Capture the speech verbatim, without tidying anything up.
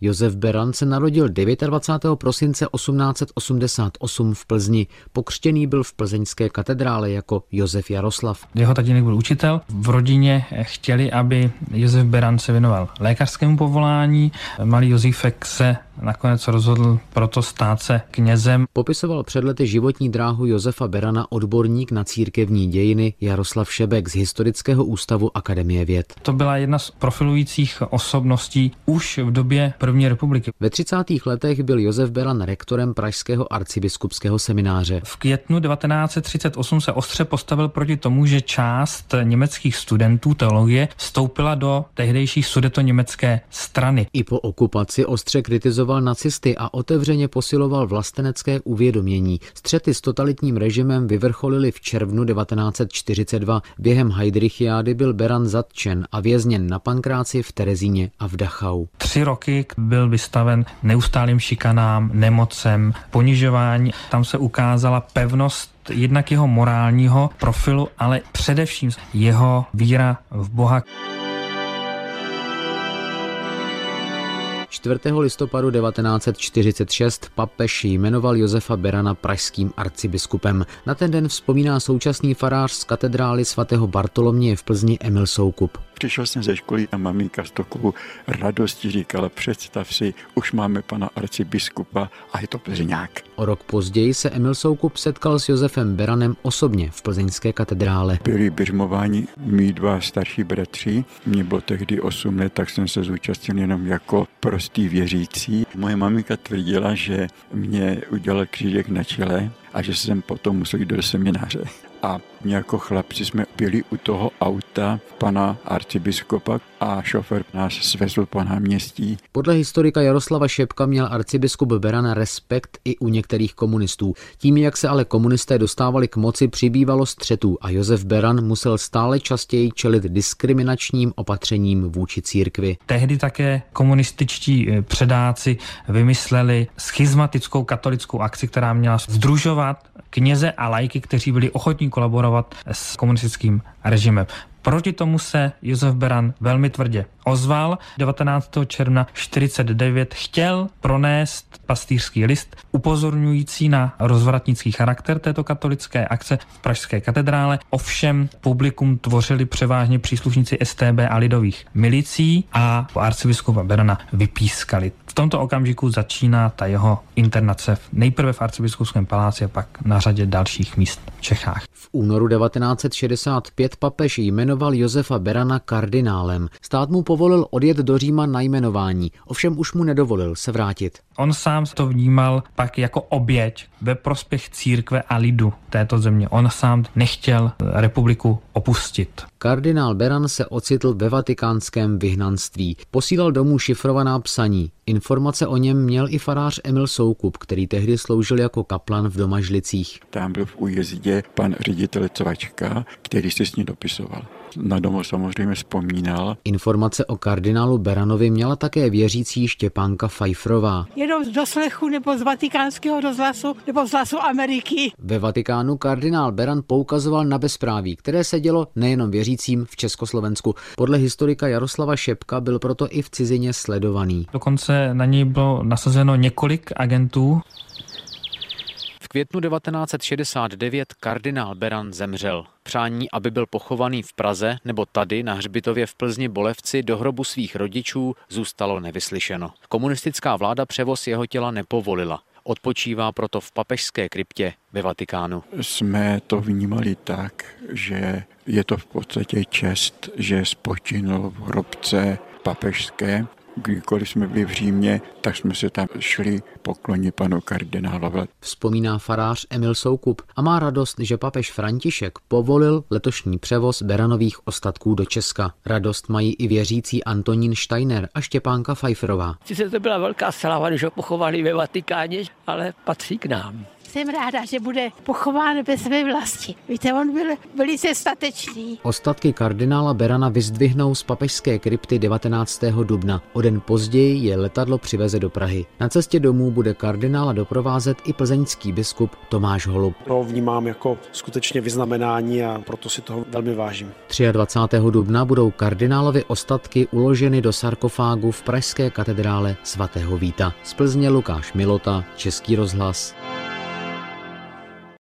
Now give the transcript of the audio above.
Josef Beran se narodil dvacátého devátého prosince osmnáct set osmdesát osm v Plzni. Pokřtěný byl v plzeňské katedrále jako Josef Jaroslav. Jeho tatínek byl učitel. V rodině chtěli, aby Josef Beran se věnoval lékařskému povolání. Malý Josífek se nakonec rozhodl proto stát se knězem. Popisoval před lety životní dráhu Josefa Berana odborník na církevní dějiny Jaroslav Šebek z Historického ústavu Akademie věd. To byla jedna z profilujících osobností už v době první republiky. Ve třicátých letech byl Josef Beran rektorem pražského arcibiskupského semináře. V květnu devatenáct set třicet osm se ostře postavil proti tomu, že část německých studentů teologie vstoupila do tehdejší sudetoněmecké strany. I po okupaci ostře kritizoval nacisty a otevřeně posiloval vlastenecké uvědomění. Střety s totalitním režimem vyvrcholily v červnu devatenáct set čtyřicet dva. Během Heydrichiády byl Beran zatčen a vězněn na Pankráci, v Terezíně a v Dachau. Tři roky byl vystaven neustálým šikanám, nemocem, ponižování. Tam se ukázala pevnost jednak jeho morálního profilu, ale především jeho víra v Boha. čtvrtého listopadu devatenáct set čtyřicet šest papež jmenoval Josefa Berana pražským arcibiskupem. Na ten den vzpomíná současný farář z katedrály svatého Bartoloměje v Plzni Emil Soukup. Přišel jsem ze školy a maminka s takovou radostí říkala, představ si, už máme pana arcibiskupa a je to Plzeňák. O rok později se Emil Soukup setkal s Josefem Beranem osobně v plzeňské katedrále. Byli biřmováni mý dva starší bratři, mně bylo tehdy osm let, tak jsem se zúčastnil jenom jako prostý věřící. Moje maminka tvrdila, že mě udělal křížek na čele a že jsem potom musel jít do semináře. A my jako chlapci jsme byli u toho auta pana arcibiskupa a šofér nás svezl po náměstí. Podle historika Jaroslava Šebka měl arcibiskup Beran respekt i u některých komunistů. Tím, jak se ale komunisté dostávali k moci, přibývalo střetů a Josef Beran musel stále častěji čelit diskriminačním opatřením vůči církvi. Tehdy také komunističtí předáci vymysleli schizmatickou katolickou akci, která měla sdružovat kněze a laiky, kteří byli ochotní kolaborovat s komunistickým režimem. Proti tomu se Josef Beran velmi tvrdě ozval. devatenáctého června čtyřicet devět chtěl pronést pastýřský list upozorňující na rozvratnický charakter této katolické akce v pražské katedrále. Ovšem publikum tvořili převážně příslušníci S T B a lidových milicí a arcibiskupa Berana vypískali. V tomto okamžiku začíná ta jeho internace nejprve v arcibiskupském paláci a pak na řadě dalších míst v Čechách. V únoru devatenáct set šedesát pět papež jmenoval Josefa Berana kardinálem. Stát mu povolil odjet do Říma na jmenování, ovšem už mu nedovolil se vrátit. On sám to vnímal pak jako oběť ve prospěch církve a lidu této země. On sám nechtěl republiku opustit. Kardinál Beran se ocitl ve vatikánském vyhnanství. Posílal domů šifrovaná psaní. Informace o něm měl i farář Emil Soukup, který tehdy sloužil jako kaplan v Domažlicích. Tam byl v újezdě pan ředitel Cvačka, který se s ní dopisoval. Na domov samozřejmě vzpomínal. Informace o kardinálu Beranovi měla také věřící Štěpánka Pfeifferová. Jenom z doslechu nebo z vatikánského rozhlasu nebo z hlasu Ameriky. Ve Vatikánu kardinál Beran poukazoval na bezpráví, které se dělo nejenom věřícím v Československu. Podle historika Jaroslava Šebka byl proto i v cizině sledovaný. Dokonce na něj bylo nasazeno několik agentů. V květnu devatenáct set šedesát devět kardinál Beran zemřel. Přání, aby byl pochovaný v Praze nebo tady na hřbitově v Plzni Bolevci do hrobu svých rodičů, zůstalo nevyslyšeno. Komunistická vláda převoz jeho těla nepovolila. Odpočívá proto v papežské kryptě ve Vatikánu. Jsme to vnímali tak, že je to v podstatě čest, že spočinul v hrobce papežské. Kdykoliv jsme byli v Římě, tak jsme se tam šli poklonit panu kardinálovi. Vzpomíná farář Emil Soukup a má radost, že papež František povolil letošní převoz Beranových ostatků do Česka. Radost mají i věřící Antonín Steiner a Štěpánka Pfeifferová. Sice to byla velká sláva, když ho pochovali ve Vatikáně, ale patří k nám. Jsem ráda, že bude pochován ve své vlasti. Víte, on byl velice statečný. Ostatky kardinála Berana vyzdvihnou z papežské krypty devatenáctého dubna. O den později je letadlo přiveze do Prahy. Na cestě domů bude kardinála doprovázet i plzeňský biskup Tomáš Holub. To vnímám jako skutečně vyznamenání a proto si toho velmi vážím. dvacátého třetího dubna budou kardinálovy ostatky uloženy do sarkofágu v pražské katedrále svatého Víta. Z Plzně Lukáš Milota, Český rozhlas.